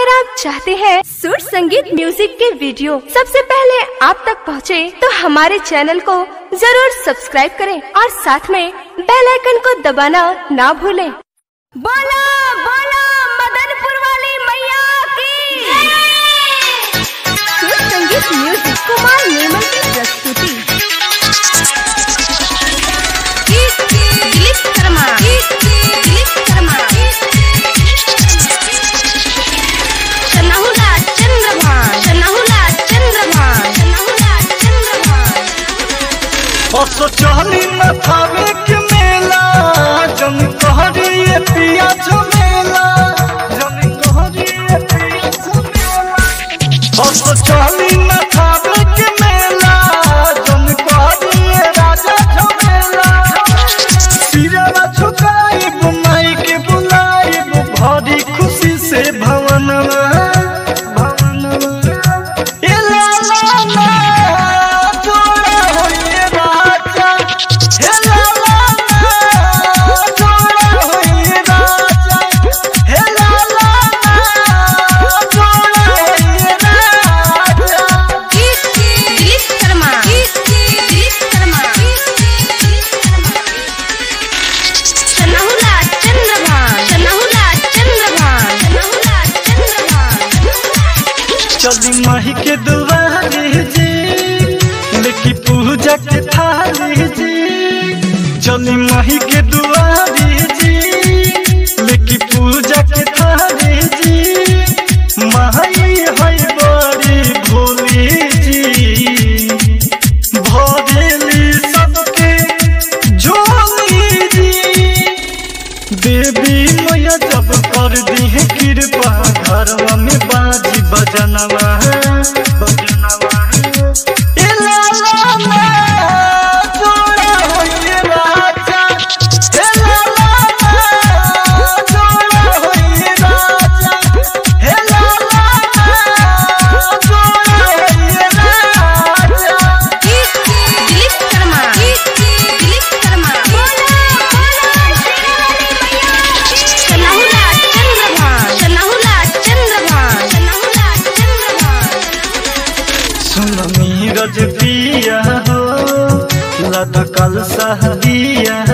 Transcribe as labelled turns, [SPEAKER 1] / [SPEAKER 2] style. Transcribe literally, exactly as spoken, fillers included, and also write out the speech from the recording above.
[SPEAKER 1] अगर आप चाहते हैं सुर संगीत म्यूजिक के वीडियो सबसे पहले आप तक पहुंचे, तो हमारे चैनल को जरूर सब्सक्राइब करें और साथ में बेल आइकन को दबाना ना भूलें। बोलो बोलो मदनपुर वाली मैया की। सुर संगीत म्यूजिक कुमार निर्मल की प्रस्तुति।
[SPEAKER 2] असो चहली न थावे के मेला, जन कहरी ये पिया झमेला, जन कहरी ये पिया झमेला। असो चहली न थावे के मेला, जन कहरी ये राजा झमेला। सिरवा झुकाई बुनाई के बुलाई भरी खुशी से भवनवा चली माही के दुआरे जी, लेकी पूजा के थाली जी। चली माही के दुआरे जी, लेकी पूजा के थाली जी। माही है बड़ी भोली जी, भरेली सबके झोली जी। देवी मैया जब कर दी है कृपा, घरवा में बाजी बजनवा बजनवा। ए लाला ना जोड़ा होइए राजा, ए लाला ना जोड़ा होइए राजा, ए लाला ना जोड़ा होइए राजा।
[SPEAKER 1] दिलीप शर्मा, दिलीप शर्मा। बोलो बोलो चन्नहुला चंद्रभान, चन्नहुला चंद्रभान, चन्नहुला चंद्रभान।
[SPEAKER 2] सुन नीरज पिया हो, लद कल सहदिया